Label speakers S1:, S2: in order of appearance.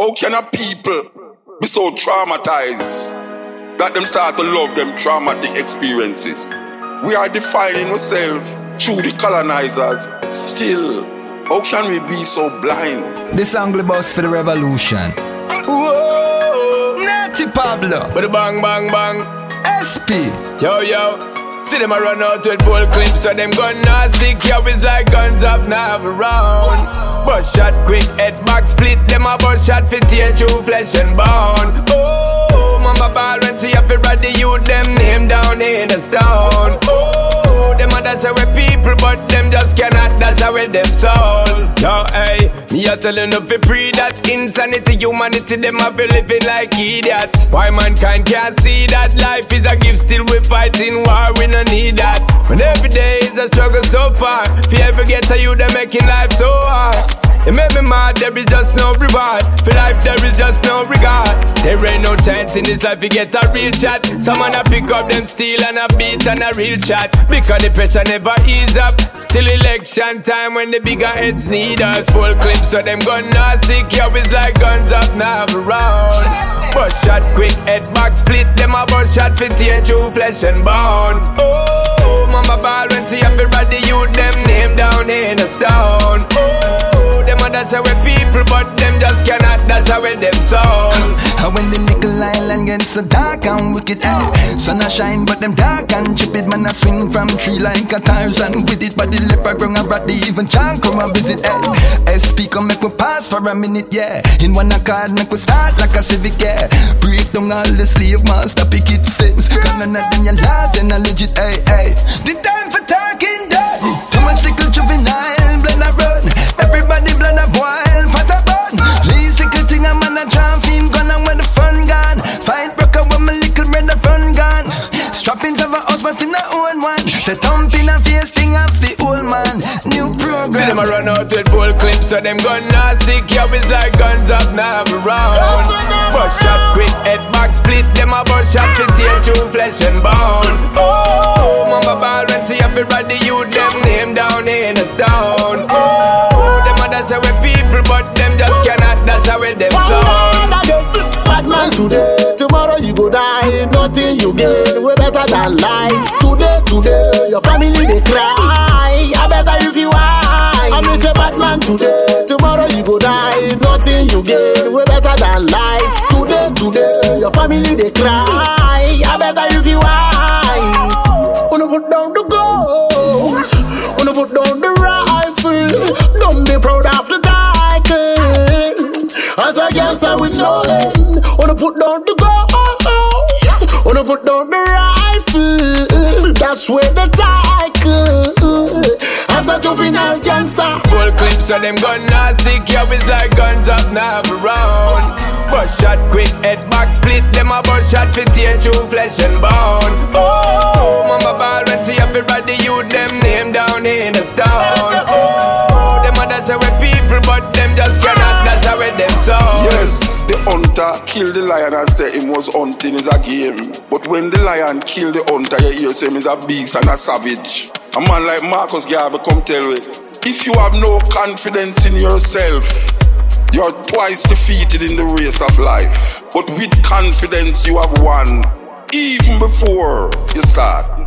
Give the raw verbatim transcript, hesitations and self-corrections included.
S1: How can a people be so traumatized that them start to love them traumatic experiences? We are defining ourselves through the colonizers. Still, how can we be so blind?
S2: This angle bus for the revolution.
S3: Whoa,
S2: Natty Pablo.
S3: but the bang bang bang.
S2: S P.
S3: Yo yo, see them a run out with full clips, so them gun not sick. Yo, it's like guns up now around. Bust shot quick, head back split. Them a bust shot for tear through flesh and bone. Oh, mama ball when she up it ready, you them name down in the stone. Oh, them a dash away people, but them just cannot dash away them soul. Yo, hey, me a tellin' up for free that insanity, humanity, them a be living like idiots. Why mankind can't see that life is a gift, still we fighting war, we no need that. When every day is a struggle so far, if you ever get to you, they making life so hard. It made me mad, there is just no reward. For life there is just no regard. There ain't no chance in this life you get a real shot. Someone a pick up them steel and a beat and a real shot. Because the pressure never ease up till election time when the bigger heads need us. Full clips so them gun not sick, yo, it's like guns up now around. Bust shot quick, head back split. Them a bust shot for tear through flesh and bone. Oh, mama ball when she up it ready, you them name down in the stone. Oh, them a dash away people, but them just cannot dash away them soul.
S2: And when the nickel island gets so dark and wicked, eh? Sun a shine, but them dark and chip man a swing from tree like a Tarzan with it. But the leopard ground a brat, they even can't come and visit, eh? S P come make we pass for a minute, yeah. In one accord make we start like a civic, yeah. Break down all the slave master picket fence. Cause none of them your laws and a legit, eh, eh. The time for talking dirty. Too much little juvenile, blood a run. Everybody blood a boil, pot a bun. Least little thing a man a jam film gun and when the fun gone. Fight broke up when my little brother run gone. Strappings of a house but him not own one. Say thump in a face thing off the old man. New program.
S3: See them a run out with full clips, so them gun not sick. Yo, it's like guns up now around. Bust shot quick, head back split. Them a bust shot for tear through flesh and bone. Oh, mama ball when she up it ready, you them name down in the stone. Oh, them a dash away people, but them just cannot dash away them soul.
S4: Bad man today, tomorrow you go die. Nothing you gain, way better than life. Today, today, your family they cry. I better if you high. I miss a bad man today, tomorrow you go die. Nothing you gain, way better than life. Today, today, your family they cry. I better if you high. Wanna put down the goals, wanna put down the rifle. Don't be proud of the title. As a gangster with no end, wanna put down the goals, wanna put down the rifle. That's where the title. As a juvenile gangster.
S3: Full clips so them gun not sick, yo, it's like guns up now around. Bust shot quick, head back split. Them a bust shot for tear through flesh and bone. Oh, mama ball when she up it ready, you them name down in the stone. Oh, them a dash away people, but them just cannot dash away them soul.
S1: Yes, the hunter killed the lion and say him was hunting is a game. But when the lion killed the hunter, you hear say him is a beast and a savage. A man like Marcus Garvey come tell you, if you have no confidence in yourself, you're twice defeated in the race of life. But with confidence you have won, even before you start.